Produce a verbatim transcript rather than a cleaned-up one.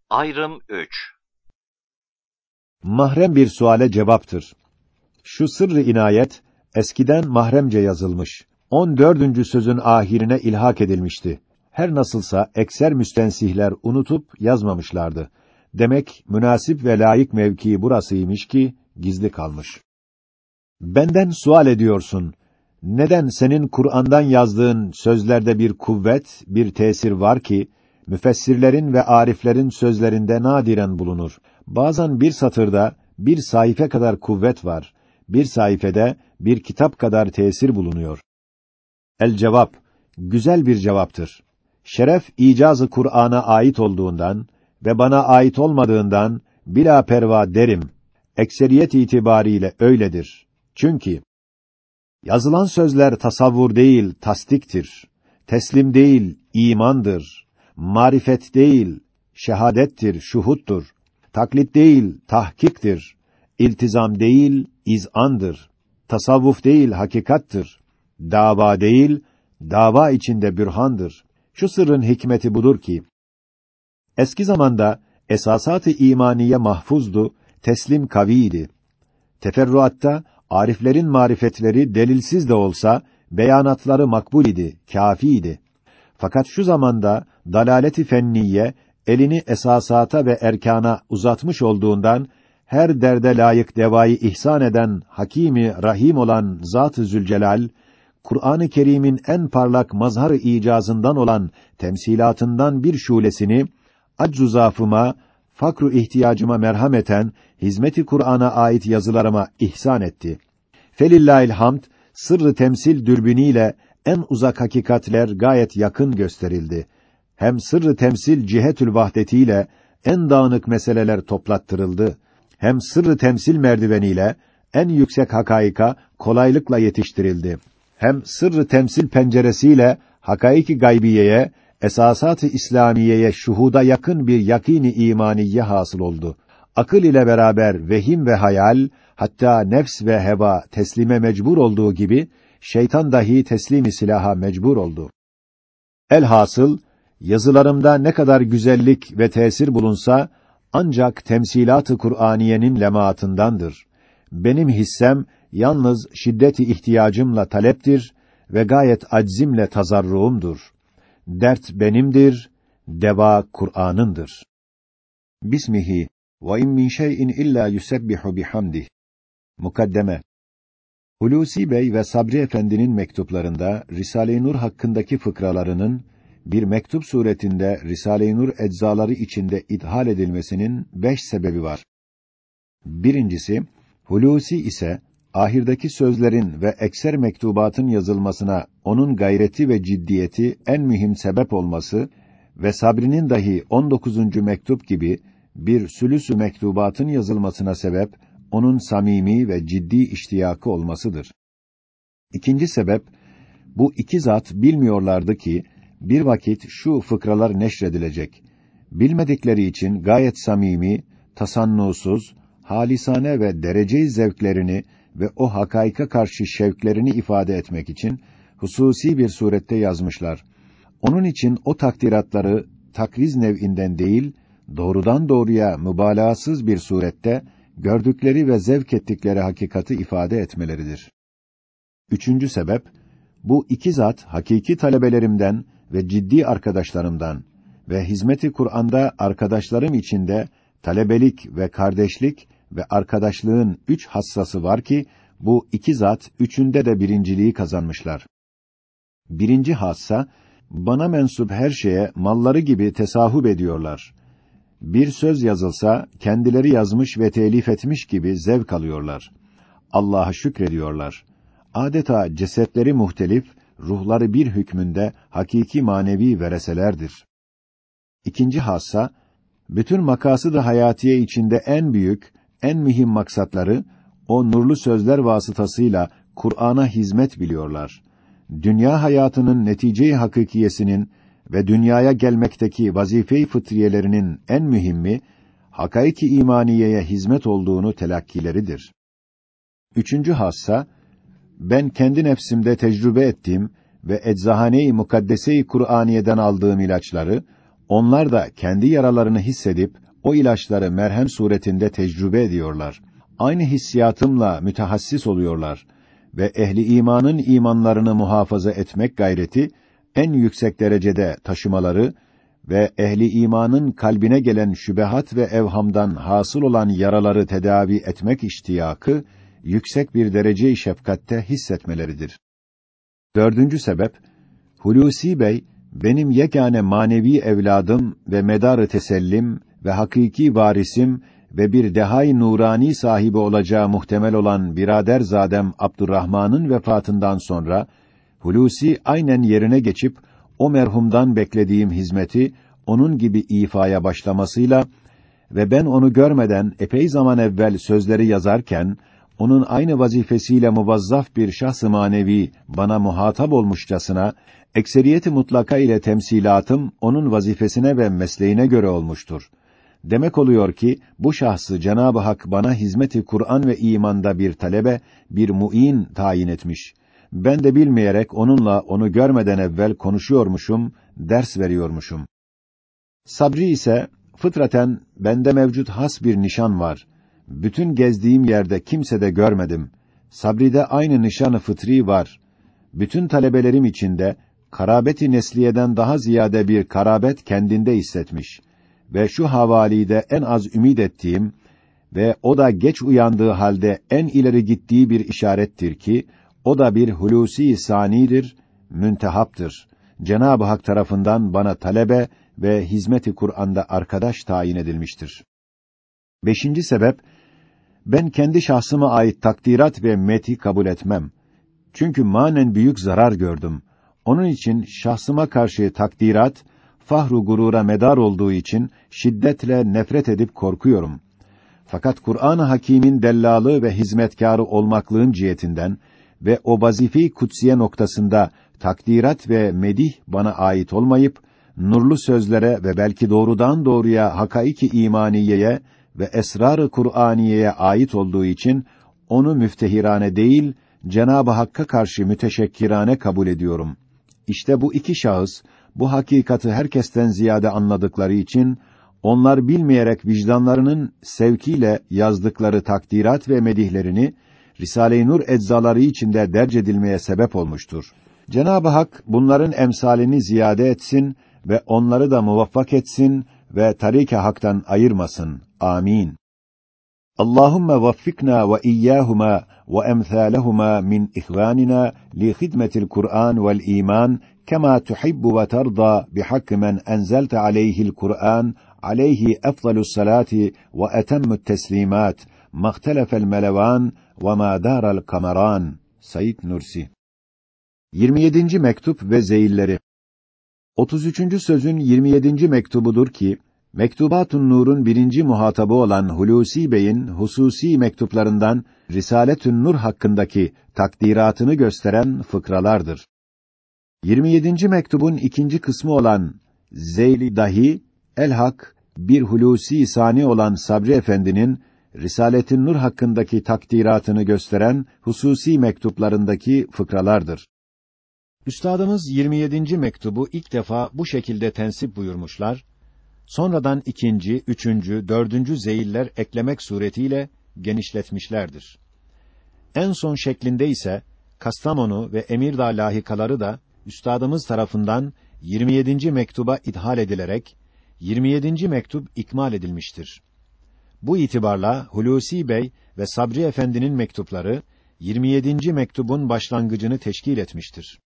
Ayrım üç. Mahrem bir suale cevaptır. Şu sırrı inayet eskiden mahremce yazılmış. on dördüncü sözün ahirine ilhak edilmişti. Her nasılsa ekser müstensihler unutup yazmamışlardı. Demek münasip ve layık mevkii burasıymış ki gizli kalmış. Benden sual ediyorsun. Neden senin Kur'an'dan yazdığın sözlerde bir kuvvet, bir tesir var ki müfessirlerin ve ariflerin sözlerinde nadiren bulunur. Bazen bir satırda bir sayfa kadar kuvvet var. Bir sayfede bir kitap kadar tesir bulunuyor. El cevap güzel bir cevaptır. Şeref icazı Kur'an'a ait olduğundan ve bana ait olmadığından bila perva derim. Ekseriyet itibariyle öyledir. Çünkü yazılan sözler tasavvur değil, tasdiktir. Teslim değil, imandır. Marifet değil, şehadettir, şuhuttur. Taklit değil, tahkiktir. İltizam değil, izandır. Tasavvuf değil, hakikattır. Dava değil, dava içinde bürhandır. Şu sırrın hikmeti budur ki, eski zamanda esasat-ı imaniye mahfuzdu, teslim kaviydi. Teferruatta ariflerin marifetleri delilsiz de olsa beyanatları makbul idi, kâfiydi. Fakat şu zamanda dalaleti fenniye elini esasata ve erkana uzatmış olduğundan her derde layık devayı ihsan eden Hakîm-i Rahîm olan Zat-ı Zülcelal, Kur'an-ı Kerim'in en parlak mazhar-ı icazından olan temsilatından bir şulesini aczu zaafıma, fakru ihtiyacıma merhameten hizmet-i Kur'an'a ait yazılarıma ihsan etti. Felillahil hamd, sırrı temsil dürbünüyle en uzak hakikatler gayet yakın gösterildi. Hem sırrı temsil cihetül vahdetiyle en dağınık meseleler toplattırıldı. Hem sırrı temsil merdiveniyle en yüksek hakaika kolaylıkla yetiştirildi. Hem sırrı temsil penceresiyle hakaiki gaybiyeye, esasat-ı İslamiyeye şuhuda yakın bir yakîn-i imaniye hasıl oldu. Akıl ile beraber vehim ve hayal, hatta nefs ve heva teslime mecbur olduğu gibi, şeytan dahi teslim-i silaha mecbur oldu. Elhasıl, yazılarımda ne kadar güzellik ve tesir bulunsa, ancak temsilat-ı Kur'aniyenin lemaatındandır. Benim hissem, yalnız şiddet-i ihtiyacımla taleptir ve gayet aczimle tazarruğumdur. Dert benimdir, deva Kur'an'ındır. Bismihi ve in min şey'in illa yusebbihu bihamdih. Mukaddeme. Hulusi Bey ve Sabri Efendi'nin mektuplarında Risale-i Nur hakkındaki fıkralarının bir mektup suretinde Risale-i Nur eczaları içinde ithal edilmesinin beş sebebi var. Birincisi, Hulusi ise ahirdeki sözlerin ve ekser mektubatın yazılmasına onun gayreti ve ciddiyeti en mühim sebep olması ve Sabri'nin dahi on dokuzuncu mektup gibi bir sülüsü mektubatın yazılmasına sebep onun samimi ve ciddi iştiyakı olmasıdır. İkinci sebep, bu iki zat bilmiyorlardı ki bir vakit şu fıkralar neşredilecek. Bilmedikleri için gayet samimi, tasannusuz, halisane ve derece-i zevklerini ve o hakaika karşı şevklerini ifade etmek için hususi bir surette yazmışlar. Onun için o takdiratları takriz nev'inden değil, doğrudan doğruya mübalağasız bir surette gördükleri ve zevk ettikleri hakikati ifade etmeleridir. Üçüncü sebep, bu iki zat hakiki talebelerimden ve ciddi arkadaşlarımdan ve hizmet-i Kur'an'da arkadaşlarım içinde talebelik ve kardeşlik ve arkadaşlığın üç hassası var ki, bu iki zat üçünde de birinciliği kazanmışlar. Birinci hassa, bana mensup her şeye malları gibi tesahhüp ediyorlar. Bir söz yazılsa, kendileri yazmış ve telif etmiş gibi zevk alıyorlar. Allah'a şükrediyorlar. Adeta cesetleri muhtelif, ruhları bir hükmünde hakiki manevi vereselerdir. İkinci hassa, bütün makasıd-ı hayatiye içinde en büyük, en mühim maksatları, o nurlu sözler vasıtasıyla Kur'an'a hizmet biliyorlar. Dünya hayatının netice-i hakikiyesinin ve dünyaya gelmekteki vazife-i fıtriyelerinin en mühimi, hakaiki imaniyeye hizmet olduğunu telakkileridir. Üçüncü hassa, ben kendi nefsimde tecrübe ettiğim ve eczahane-i mukaddese-i Kur'aniye'den aldığım ilaçları, Onlar da kendi yaralarını hissedip o ilaçları merhem suretinde tecrübe ediyorlar. Aynı hissiyatımla mütehassis oluyorlar ve ehli imanın imanlarını muhafaza etmek gayreti en yüksek derecede taşımaları ve ehli imanın kalbine gelen şübehat ve evhamdan hasıl olan yaraları tedavi etmek iştiyakı yüksek bir derece-i şefkatte hissetmeleridir. Dördüncü sebep, Hulusi Bey benim yegane manevi evladım ve medar-ı tesellim ve hakiki varisim ve bir dehay nurani sahibi olacağı muhtemel olan biraderzadem Abdurrahman'ın vefatından sonra Hulusi aynen yerine geçip o merhumdan beklediğim hizmeti onun gibi ifaya başlamasıyla ve ben onu görmeden epey zaman evvel sözleri yazarken onun aynı vazifesiyle muvazzaf bir şahs-ı manevi bana muhatap olmuşçasına ekseriyeti mutlaka ile temsilatım onun vazifesine ve mesleğine göre olmuştur. Demek oluyor ki bu şahsı Cenab-ı Hak bana hizmeti Kur'an ve imanda bir talebe, bir muin tayin etmiş. Ben de bilmeyerek onunla onu görmeden evvel konuşuyormuşum, ders veriyormuşum. Sabri ise fıtraten bende mevcut has bir nişan var. Bütün gezdiğim yerde kimsede görmedim. Sabri'de aynı nişan-ı fıtri var. Bütün talebelerim içinde karabet-i nesliyeden daha ziyade bir karabet kendinde hissetmiş ve şu havalide en az ümid ettiğim ve o da geç uyandığı halde en ileri gittiği bir işarettir ki o da bir hulusi sanidir, müntehaptır. Cenab-ı Hak tarafından bana talebe ve hizmet-i Kur'an'da arkadaş tayin edilmiştir. Beşinci sebep, ben kendi şahsıma ait takdirat ve meti kabul etmem. Çünkü manen büyük zarar gördüm. Onun için şahsıma karşı takdirat, fahru gurura medar olduğu için şiddetle nefret edip korkuyorum. Fakat Kur'an-ı Hakîm'in dellalı ve hizmetkârı olmaklığım cihetinden ve o vazife-i kutsiye noktasında takdirat ve medih bana ait olmayıp, nurlu sözlere ve belki doğrudan doğruya hakaiki imaniyeye ve esrar-ı Kur'aniyeye ait olduğu için onu müftehirane değil, Cenab-ı Hakk'a karşı müteşekkirane kabul ediyorum. İşte bu iki şahıs bu hakikati herkesten ziyade anladıkları için onlar bilmeyerek vicdanlarının sevkiyle yazdıkları takdirat ve medihlerini Risale-i Nur eczaları içinde derc edilmeye sebep olmuştur. Cenab-ı Hak bunların emsalini ziyade etsin ve onları da muvaffak etsin ve tarik-i haktan ayırmasın. Amin. Allahumme vaffikna ve iyyahuma ve emsalehuma min ihvanina li hidmetil Kur'an vel iman kema tuhibbu ve terda bihakkı men enzelte aleyhi'l Kur'an aleyhi efdalus salati ve etemmü't teslimat mahtelefel melevan ve ma daral kameran. Said Nursi. yirmi yedinci mektup ve zeyilleri. otuz üçüncü sözün yirmi yedinci mektubudur ki Mektubatun Nur'un birinci muhatabı olan Hulusi Bey'in hususi mektuplarından Risaletün Nur hakkındaki takdiratını gösteren fıkralardır. yirmi yedinci mektubun ikinci kısmı olan Zeyli dahi el-hak bir Hulusi sani olan Sabri Efendi'nin Risaletün Nur hakkındaki takdiratını gösteren hususi mektuplarındaki fıkralardır. Üstadımız yirmi yedinci mektubu ilk defa bu şekilde tensip buyurmuşlar. Sonradan ikinci, üçüncü, dördüncü zeyiller eklemek suretiyle genişletmişlerdir. En son şeklinde ise Kastamonu ve Emirdağ lahikaları da üstadımız tarafından yirmi yedinci mektuba idhal edilerek yirmi yedinci mektup ikmal edilmiştir. Bu itibarla Hulusi Bey ve Sabri Efendi'nin mektupları yirmi yedinci mektubun başlangıcını teşkil etmiştir.